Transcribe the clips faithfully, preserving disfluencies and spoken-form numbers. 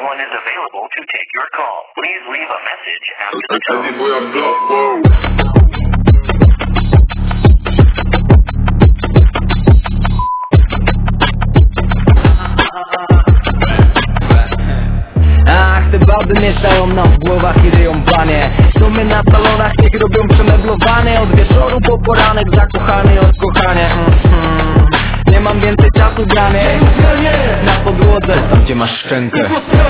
one is available to take your call. Please leave a message after the tone. Ach, te bałdy mieszają nam w głowach i ryją banie. To my na salonach niech robią przemeblowane. Od wieczoru po poranek zakochany od kochania. mm-hmm. Nie mam więcej czasu dla mnie. Na podłodze, tam gdzie masz szczękę.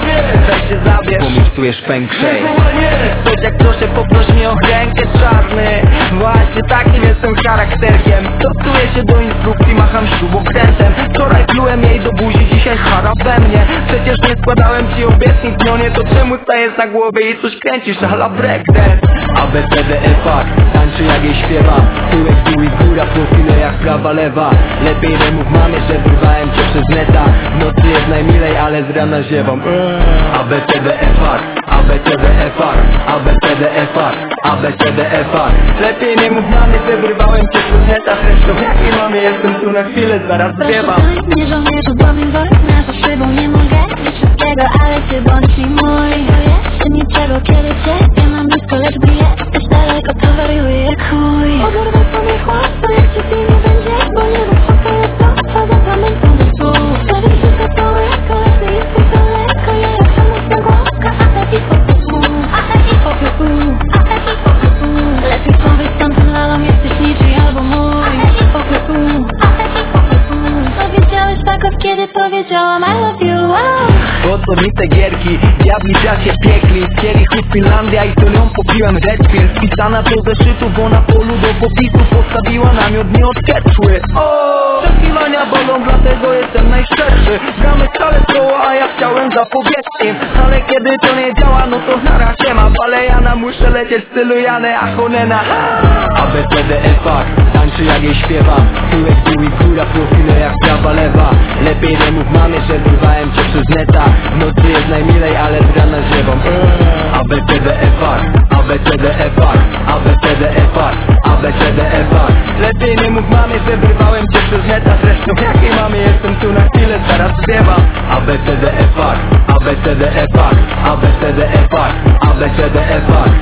Weź się zabierz, bo mi psujesz pękrzej. Choć jak proszę poproś mnie o rękę, czarny. Właśnie takim jestem charakterkiem. Stosuję się do instrukcji, macham śrubokrętem. Wczoraj plułem jej do buzi, dzisiaj chara we mnie. Przecież nie składałem ci obietnic, no nie, to czemu stajesz na głowie i coś kręcisz, ala breakdance. A B C D E F A, tańczy jak jej śpiewa. Tyłek, dół i góra, profile jak prawa, lewa. Lepiej nie mów mamie, że wyrwałem cię przez neta. W nocy jest najmilej, ale z rana ziewam. A B C D E F A, A B C D E F A, A B C D E F A, A B C D E F A. Lepiej nie mów mamie, że wyrwałem cię przez neta. Zresztą jakiej mamie, jestem tu na chwilę, zaraz zwiewam. Nie żołnierzu, bo mi wojna za szybą nie mogę wszystkiego, ale ty bądź mi mój. Jeszcze niczego, kiedy ciebie mam blisko, lecz gdy jesteś daleko, to wariuję jak chuj. Oderwę sobie chłopca, jak cię ty nie będzie, bo nie rób chłopca, jest to, co zapamiętam do słów. Prawie wszystko to lekko, lecz ty jesteś daleko, ja jak samotna głowka, a taki popiół, a taki popiół, a taki popiół. Lepiej powiedz tamtym lalom, jesteś niczyj albo mój. A taki popiół, a taki popiół. Powiedziałeś tak od kiedy powiedziałam I love you, wow. Po co mi te gierki, diabli się piekli. Z kielichów Finlandia i to nią popiłem Redfield. Spisana do zeszytu, bo na polu do popisu postawiła namiot, nie odkeczły. Przekiwania bolą, dlatego jestem najszczerszy. Gramy wcale koło, a ja chciałem zapobiec im. Ale kiedy to nie działa, no to nara się ma. Balejana, muszę lecieć w stylu Jane Achonena. A B C D E F A, tańczy jak jej śpiewa. Tyłek, dół i góra, profile jak prawa, lewa. Lepiej nie mów mamie, że wyrwałem cię przez neta. W nocy jest najmilej, ale z rana ziewam. A B C D E F A, A B C D E F A, A B C D E F A, A B C D E F A. Lepiej nie mów mamie, że wyrwałem cię przez neta. Zresztą jakiej mamie, jestem tu na chwilę, zaraz zwiewam. A B C D E F A, A B C D E F A, A B C D E F A, A B C D E F A.